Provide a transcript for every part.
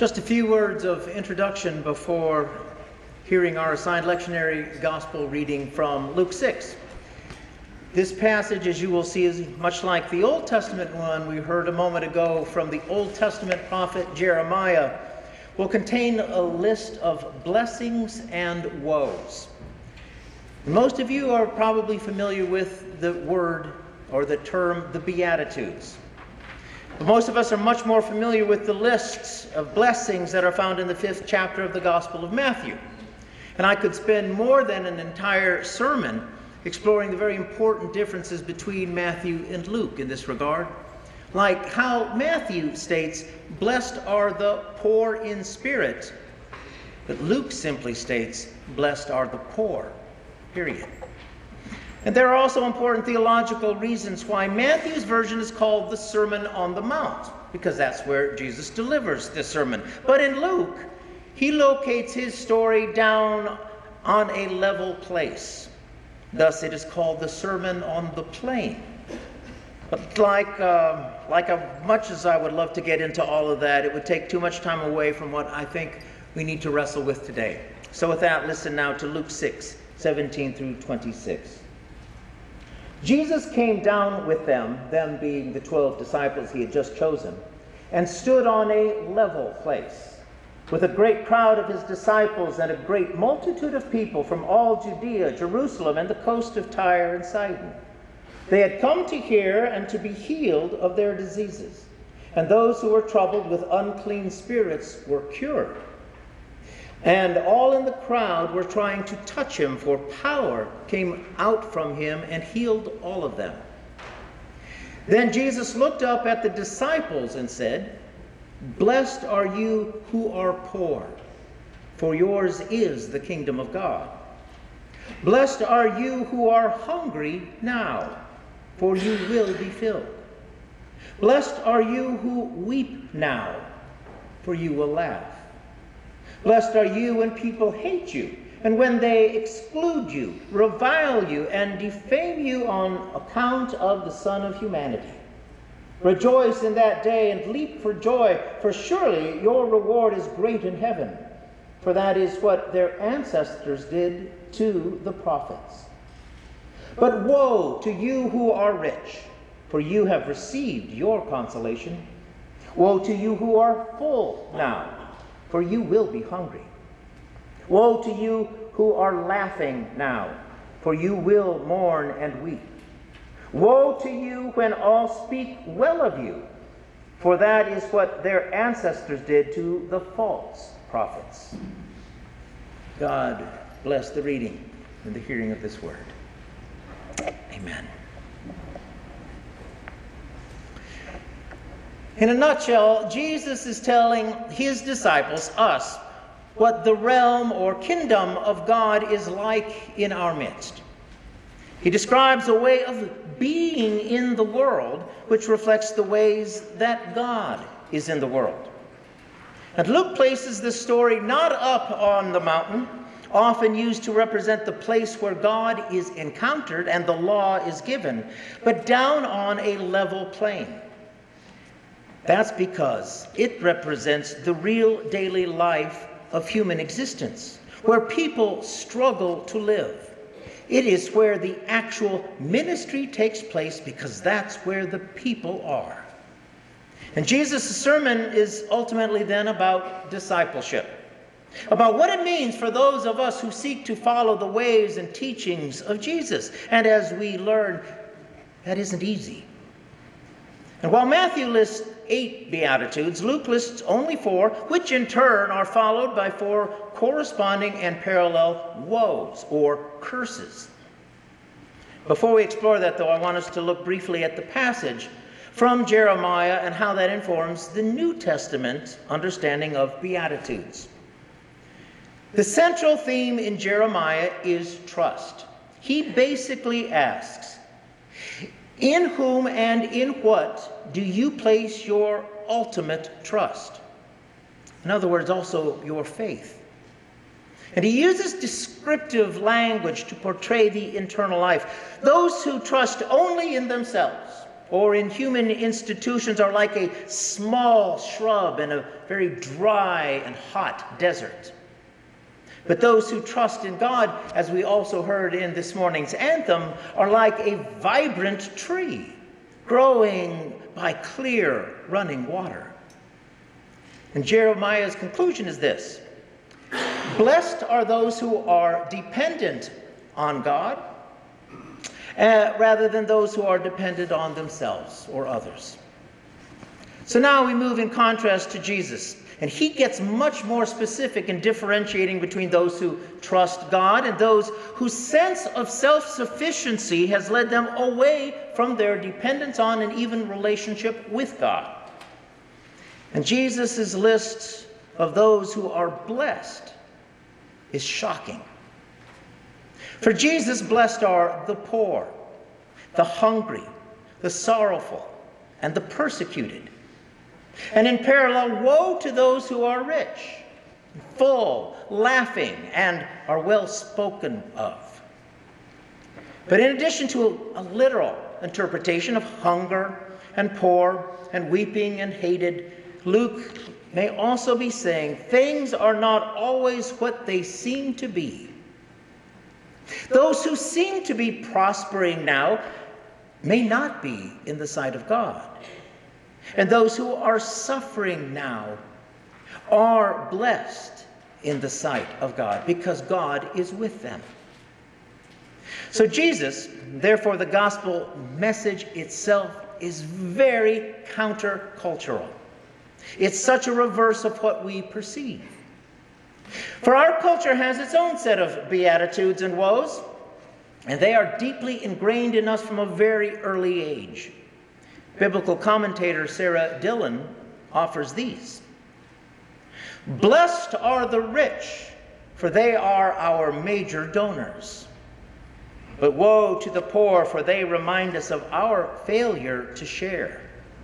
Just a few words of introduction before hearing our assigned lectionary gospel reading from Luke 6. This passage, as you will see, is much like the Old Testament one we heard a moment ago from the Old Testament prophet Jeremiah, will contain a list of blessings and woes. Most of you are probably familiar with the word or the term, the Beatitudes. But most of us are much more familiar with the lists of blessings that are found in the 5th chapter of the Gospel of Matthew. And I could spend more than an entire sermon exploring the very important differences between Matthew and Luke in this regard. Like how Matthew states, "Blessed are the poor in spirit," but Luke simply states, "Blessed are the poor," period. And there are also important theological reasons why Matthew's version is called the Sermon on the Mount, because that's where Jesus delivers the sermon. But in Luke, he locates his story down on a level place. Thus, it is called the Sermon on the Plain. But like much as I would love to get into all of that, it would take too much time away from what I think we need to wrestle with today. So with that, listen now to Luke 6, 17 through 26. Jesus came down with them being the 12 disciples he had just chosen, and stood on a level place, with a great crowd of his disciples and a great multitude of people from all Judea, Jerusalem, and the coast of Tyre and Sidon. They had come to hear and to be healed of their diseases, and those who were troubled with unclean spirits were cured. And all in the crowd were trying to touch him, for power came out from him and healed all of them. Then Jesus looked up at the disciples and said, "Blessed are you who are poor, for yours is the kingdom of God. Blessed are you who are hungry now, for you will be filled. Blessed are you who weep now, for you will laugh. Blessed are you when people hate you, and when they exclude you, revile you, and defame you on account of the Son of Humanity. Rejoice in that day and leap for joy, for surely your reward is great in heaven, for that is what their ancestors did to the prophets. But woe to you who are rich, for you have received your consolation. Woe to you who are full now, for you will be hungry. Woe to you who are laughing now, for you will mourn and weep. Woe to you when all speak well of you, for that is what their ancestors did to the false prophets." God bless the reading and the hearing of this word. Amen. In a nutshell, Jesus is telling his disciples, us, what the realm or kingdom of God is like in our midst. He describes a way of being in the world which reflects the ways that God is in the world. And Luke places this story not up on the mountain, often used to represent the place where God is encountered and the law is given, but down on a level plain. That's because it represents the real daily life of human existence, where people struggle to live. It is where the actual ministry takes place, because that's where the people are. And Jesus' sermon is ultimately then about discipleship, about what it means for those of us who seek to follow the ways and teachings of Jesus. And as we learn, that isn't easy. And while Matthew lists 8 Beatitudes, Luke lists only 4, which in turn are followed by 4 corresponding and parallel woes or curses. Before we explore that, though, I want us to look briefly at the passage from Jeremiah and how that informs the New Testament understanding of Beatitudes. The central theme in Jeremiah is trust. He basically asks, in whom and in what do you place your ultimate trust? In other words, also your faith. And he uses descriptive language to portray the internal life. Those who trust only in themselves, or in human institutions are like a small shrub in a very dry and hot desert. But those who trust in God, as we also heard in this morning's anthem, are like a vibrant tree growing by clear running water. And Jeremiah's conclusion is this: blessed are those who are dependent on God, rather than those who are dependent on themselves or others. So now we move in contrast to Jesus, and he gets much more specific in differentiating between those who trust God and those whose sense of self-sufficiency has led them away from their dependence on and even relationship with God. And Jesus' list of those who are blessed is shocking. For Jesus, blessed are the poor, the hungry, the sorrowful, and the persecuted. And in parallel, woe to those who are rich, full, laughing, and are well spoken of. But in addition to a literal interpretation of hunger and poor and weeping and hated, Luke may also be saying things are not always what they seem to be. Those who seem to be prospering now may not be in the sight of God. And those who are suffering now are blessed in the sight of God because God is with them. So Jesus, therefore the gospel message itself is very countercultural. It's such a reverse of what we perceive. For our culture has its own set of beatitudes and woes, and they are deeply ingrained in us from a very early age. Biblical commentator Sarah Dillon offers these. Blessed are the rich, for they are our major donors. But woe to the poor, for they remind us of our failure to share.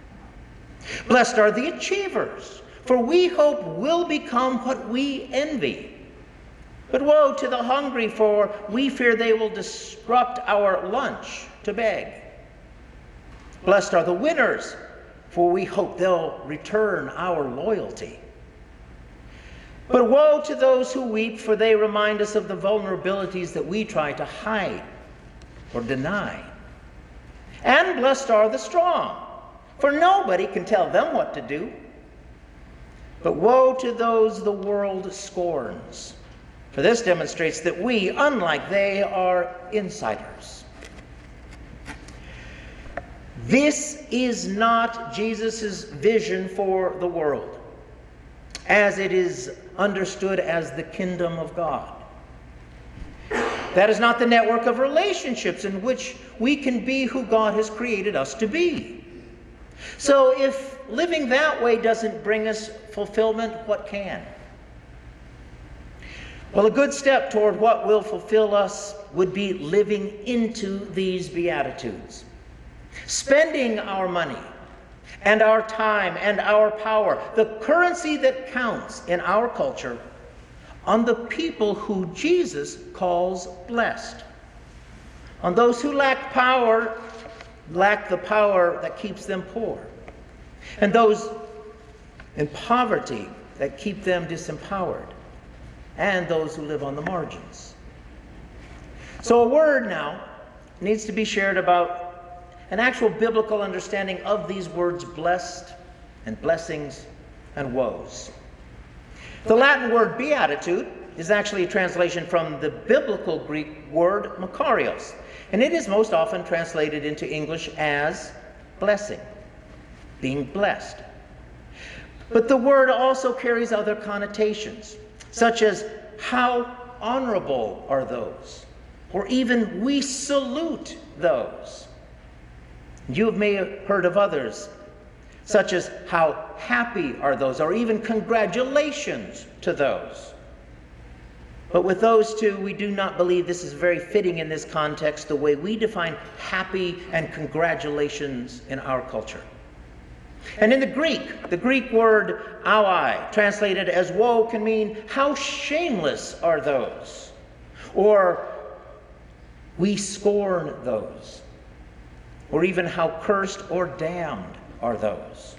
Blessed are the achievers, for we hope will become what we envy. But woe to the hungry, for we fear they will disrupt our lunch to beg. Blessed are the winners, for we hope they'll return our loyalty. But woe to those who weep, for they remind us of the vulnerabilities that we try to hide or deny. And blessed are the strong, for nobody can tell them what to do. But woe to those the world scorns, for this demonstrates that we, unlike they, are insiders. This is not Jesus' vision for the world, as it is understood as the kingdom of God. That is not the network of relationships in which we can be who God has created us to be. So if living that way doesn't bring us fulfillment, what can? Well, a good step toward what will fulfill us would be living into these Beatitudes. Spending our money and our time and our power, the currency that counts in our culture, on the people who Jesus calls blessed. On those who lack power, lack the power that keeps them poor. And those in poverty that keep them disempowered. And those who live on the margins. So a word now needs to be shared about an actual biblical understanding of these words blessed and blessings and woes. The Latin word beatitude is actually a translation from the biblical Greek word makarios, and it is most often translated into English as blessing, being blessed. But the word also carries other connotations, such as how honorable are those, or even we salute those. You may have heard of others, such as how happy are those, or even congratulations to those. But with those two, we do not believe this is very fitting in this context, the way we define happy and congratulations in our culture. And in the Greek word auai, translated as woe, can mean how shameless are those, or we scorn those. or even how cursed or damned are those.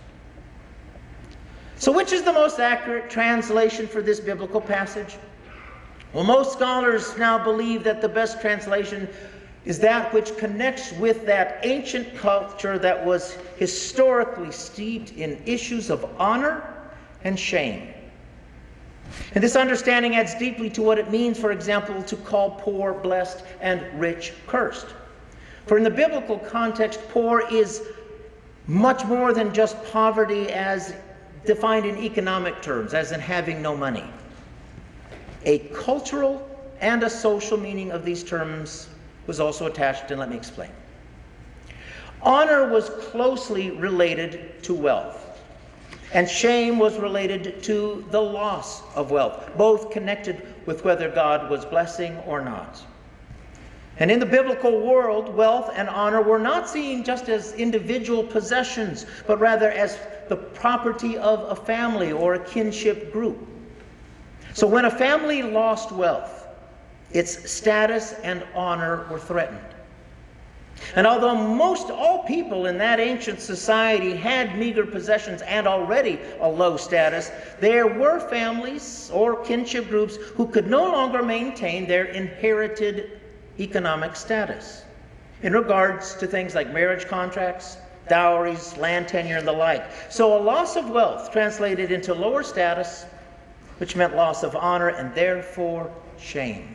So which is the most accurate translation for this biblical passage? Well, most scholars now believe that the best translation is that which connects with that ancient culture that was historically steeped in issues of honor and shame. And this understanding adds deeply to what it means, for example, to call poor blessed and rich cursed. For in the biblical context, poor is much more than just poverty as defined in economic terms, as in having no money. A cultural and a social meaning of these terms was also attached, and let me explain. Honor was closely related to wealth, and shame was related to the loss of wealth, both connected with whether God was blessing or not. And in the biblical world, wealth and honor were not seen just as individual possessions, but rather as the property of a family or a kinship group. So when a family lost wealth, its status and honor were threatened. And although most all people in that ancient society had meager possessions and already a low status, there were families or kinship groups who could no longer maintain their inherited economic status in regards to things like marriage contracts, dowries, land tenure, and the like. So a loss of wealth translated into lower status, which meant loss of honor and therefore shame.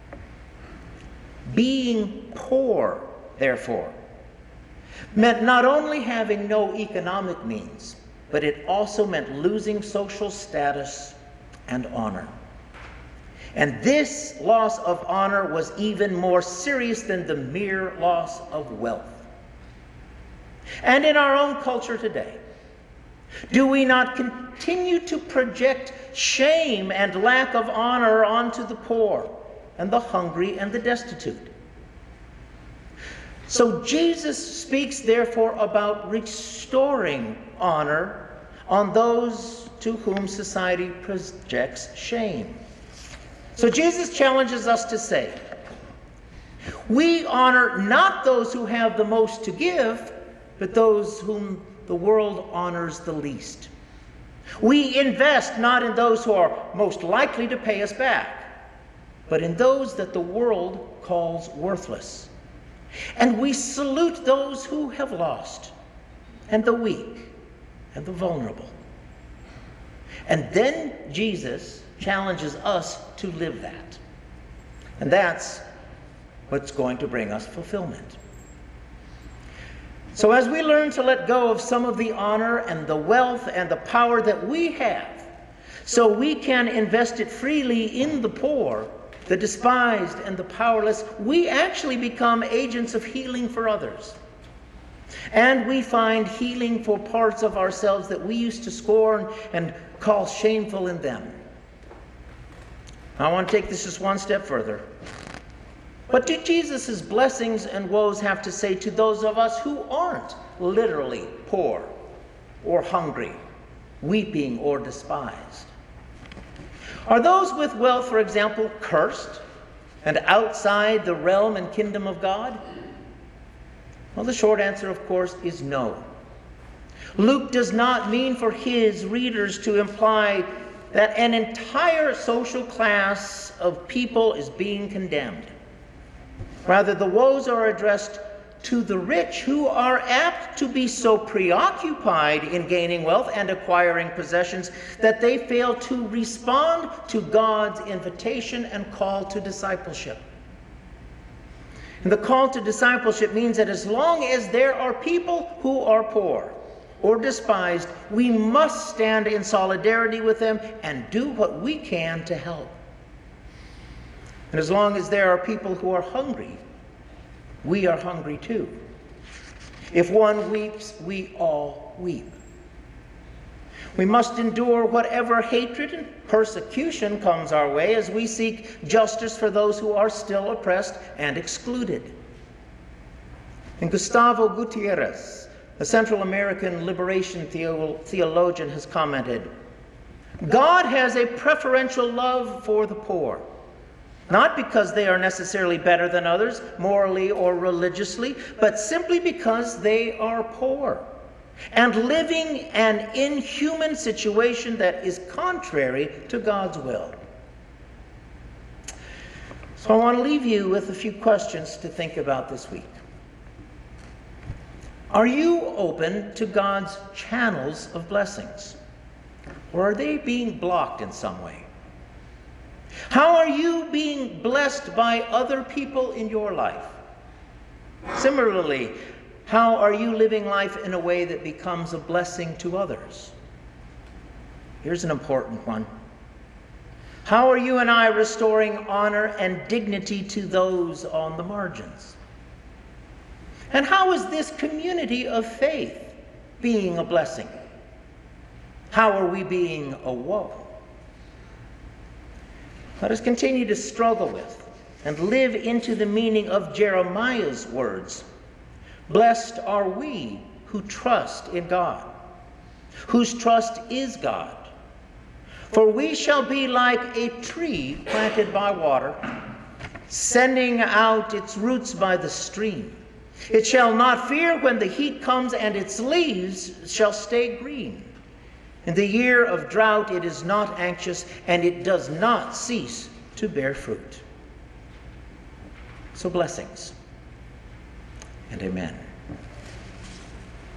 Being poor, therefore, meant not only having no economic means, but it also meant losing social status and honor. And this loss of honor was even more serious than the mere loss of wealth. And in our own culture today, do we not continue to project shame and lack of honor onto the poor and the hungry and the destitute? So Jesus speaks therefore about restoring honor on those to whom society projects shame. So Jesus challenges us to say, we honor not those who have the most to give, but those whom the world honors the least. We invest not in those who are most likely to pay us back, but in those that the world calls worthless. And we salute those who have lost, and the weak, and the vulnerable. And then Jesus challenges us to live that. And that's what's going to bring us fulfillment. So as we learn to let go of some of the honor and the wealth and the power that we have, so we can invest it freely in the poor, the despised, and the powerless, we actually become agents of healing for others. And we find healing for parts of ourselves that we used to scorn and call shameful in them. I want to take this just one step further. What do Jesus' blessings and woes have to say to those of us who aren't literally poor or hungry, weeping or despised? Are those with wealth, for example, cursed and outside the realm and kingdom of God? Well, the short answer, of course, is no. Luke does not mean for his readers to imply that an entire social class of people is being condemned. Rather, the woes are addressed to the rich who are apt to be so preoccupied in gaining wealth and acquiring possessions that they fail to respond to God's invitation and call to discipleship. And the call to discipleship means that as long as there are people who are poor or despised, we must stand in solidarity with them and do what we can to help. And as long as there are people who are hungry, we are hungry too. If one weeps, we all weep. We must endure whatever hatred and persecution comes our way as we seek justice for those who are still oppressed and excluded. And Gustavo Gutierrez, a Central American liberation theologian, has commented, God has a preferential love for the poor, Not because they are necessarily better than others, morally or religiously, but simply because they are poor and living an inhuman situation that is contrary to God's will. So I want to leave you with a few questions to think about this week. Are you open to God's channels of blessings? Or are they being blocked in some way? How are you being blessed by other people in your life? Similarly, how are you living life in a way that becomes a blessing to others? Here's an important one. How are you and I restoring honor and dignity to those on the margins? And how is this community of faith being a blessing? How are we being a woe? Let us continue to struggle with and live into the meaning of Jeremiah's words. Blessed are we who trust in God, whose trust is God. For we shall be like a tree planted by water, sending out its roots by the stream. It shall not fear when the heat comes, and its leaves shall stay green. In the year of drought it is not anxious, and it does not cease to bear fruit. So blessings and amen.